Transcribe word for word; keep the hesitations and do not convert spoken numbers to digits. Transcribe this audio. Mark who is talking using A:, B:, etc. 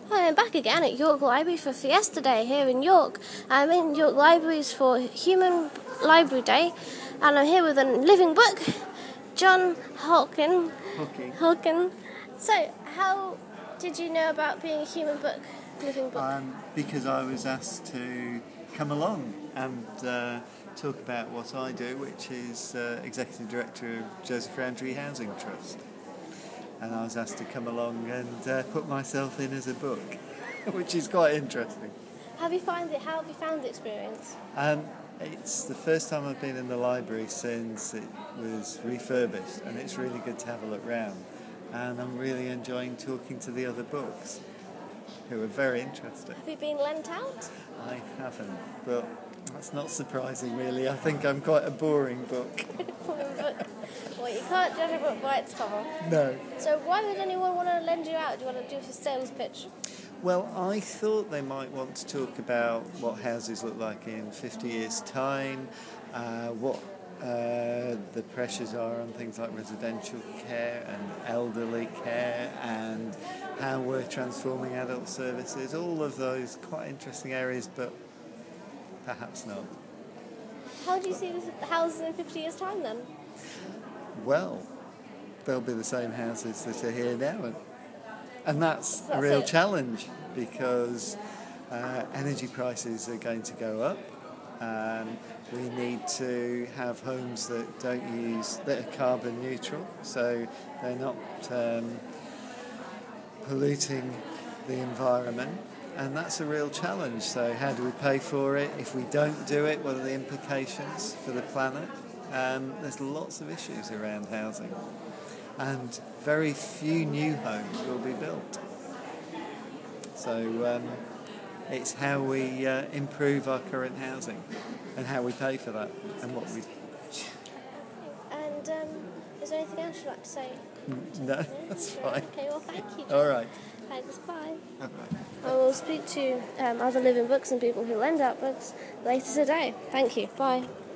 A: Hi, I'm back again at York Library for Fiesta Day here in York. I'm in York Libraries for Human Library Day, and I'm here with a living book, John Hawken.
B: Hooking.
A: Hawken. So, how did you know about being a human book, living book?
B: Um, because I was asked to come along and uh, talk about what I do, which is uh, Executive Director of Joseph Rowntree Housing Trust. And I was asked to come along and uh, put myself in as a book, which is quite interesting.
A: Have you found it? How have you found the experience?
B: Um, it's the first time I've been in the library since it was refurbished, and it's really good to have a look round. And I'm really enjoying talking to the other books, who are very interesting.
A: Have you been lent out?
B: I haven't, but that's not surprising really. I think I'm quite a boring book.
A: Well, you can't judge a book by its cover.
B: No.
A: So why would anyone want to lend you out? Do you want to do a sales pitch?
B: Well, I thought they might want to talk about what houses look like in fifty years' time, uh, what uh, the pressures are on things like residential care and elderly care, and how we're transforming adult services, all of those quite interesting areas, but perhaps not.
A: How do you see the houses in fifty years' time then?
B: Well, they'll be the same houses that are here now, and, and that's,
A: That's
B: a real
A: it.
B: challenge because uh, energy prices are going to go up. Um, we need to have homes that don't use that are carbon neutral, so they're not um, polluting the environment, and that's a real challenge. So how do we pay for it? If we don't do it, what are the implications for the planet? Um, there's lots of issues around housing, and very few new homes will be built. So um, it's how we uh, improve our current housing and how we pay for that and what we...
A: And um, is there anything else you'd like to say?
B: No, that's fine.
A: Okay, well, thank you.
B: All right.
A: Thanks, bye.
B: Okay.
A: I will speak to um, other living books and people who lend out books later today. Thank you. Bye.